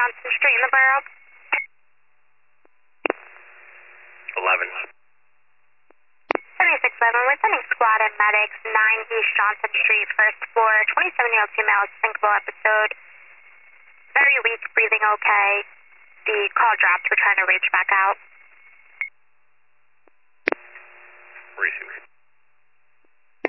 Johnson Street in the borough. 11. 7611, we're sending squad and medics, 9 East Johnson Street, first floor, 27-year-old female, syncopal episode. Very weak, breathing okay. The call dropped, we're trying to reach back out. Receiving.